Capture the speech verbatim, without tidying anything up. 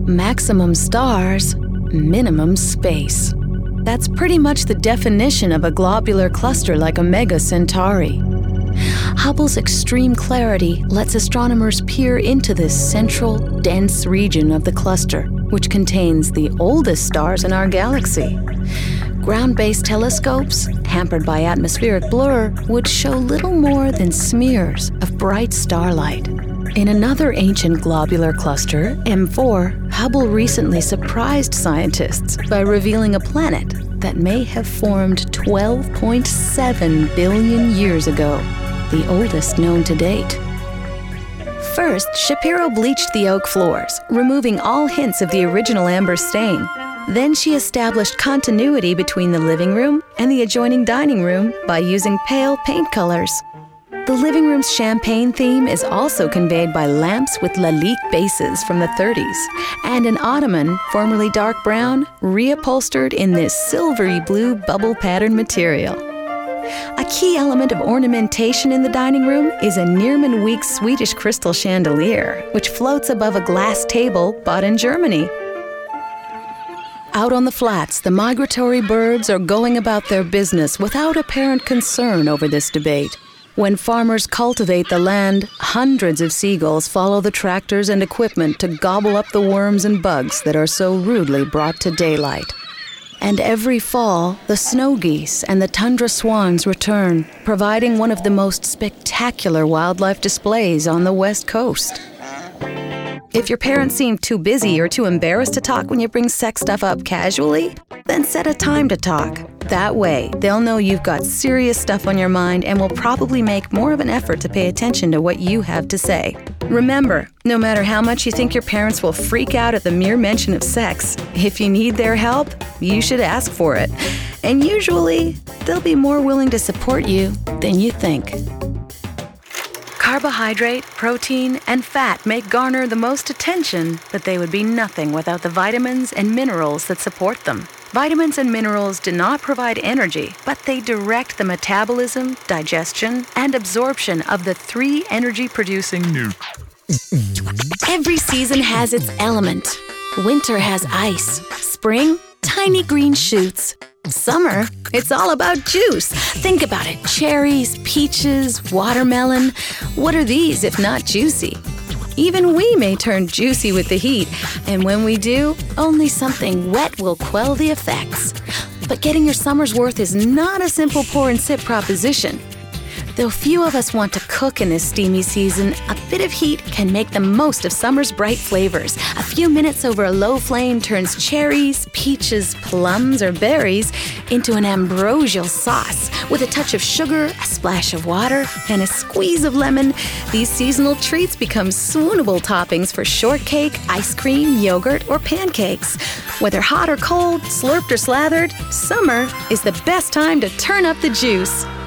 Maximum stars, minimum space. That's pretty much the definition of a globular cluster like Omega Centauri. Hubble's extreme clarity lets astronomers peer into this central, dense region of the cluster, which contains the oldest stars in our galaxy. Ground-based telescopes, hampered by atmospheric blur, would show little more than smears of bright starlight. In another ancient globular cluster, M four, Hubble recently surprised scientists by revealing a planet that may have formed twelve point seven billion years ago, the oldest known to date. First, Shapiro bleached the oak floors, removing all hints of the original amber stain. Then she established continuity between the living room and the adjoining dining room by using pale paint colors. The living room's champagne theme is also conveyed by lamps with Lalique bases from the thirties, and an ottoman, formerly dark brown, reupholstered in this silvery blue bubble pattern material. A key element of ornamentation in the dining room is a Nearman Weeks Swedish crystal chandelier, which floats above a glass table bought in Germany. Out on the flats, the migratory birds are going about their business without apparent concern over this debate. When farmers cultivate the land, hundreds of seagulls follow the tractors and equipment to gobble up the worms and bugs that are so rudely brought to daylight. And every fall, the snow geese and the tundra swans return, providing one of the most spectacular wildlife displays on the West Coast. If your parents seem too busy or too embarrassed to talk when you bring sex stuff up casually, then set a time to talk. That way, they'll know you've got serious stuff on your mind and will probably make more of an effort to pay attention to what you have to say. Remember, no matter how much you think your parents will freak out at the mere mention of sex, if you need their help, you should ask for it. And usually, they'll be more willing to support you than you think. Carbohydrate, protein, and fat may garner the most attention, but they would be nothing without the vitamins and minerals that support them. Vitamins and minerals do not provide energy, but they direct the metabolism, digestion, and absorption of the three energy-producing nutrients. Every season has its element. Winter has ice. Spring, tiny green shoots. Summer, it's all about juice. Think about it. Cherries, peaches, watermelon. What are these if not juicy? Even we may turn juicy with the heat, and when we do, only something wet will quell the effects. But getting your summer's worth is not a simple pour and sip proposition. Though few of us want to cook in this steamy season, a bit of heat can make the most of summer's bright flavors. A few minutes over a low flame turns cherries, peaches, plums, or berries into an ambrosial sauce. With a touch of sugar, a splash of water, and a squeeze of lemon, these seasonal treats become swoonable toppings for shortcake, ice cream, yogurt, or pancakes. Whether hot or cold, slurped or slathered, summer is the best time to turn up the juice.